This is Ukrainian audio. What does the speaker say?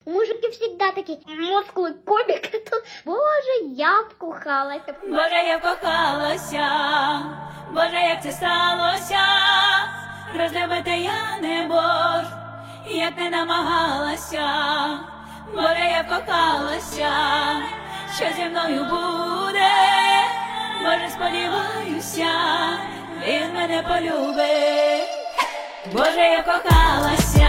Мужики всегда такие мускулы, кубик. Боже, я вкохалася. Боже, я вкохалася. Боже, як це сталося. Розлюбити я не можу, як не намагалася. Боже, я вкохалася. Що зі мною буде? Боже, сподіваюся, він мене полюбить. Боже, я кохалася.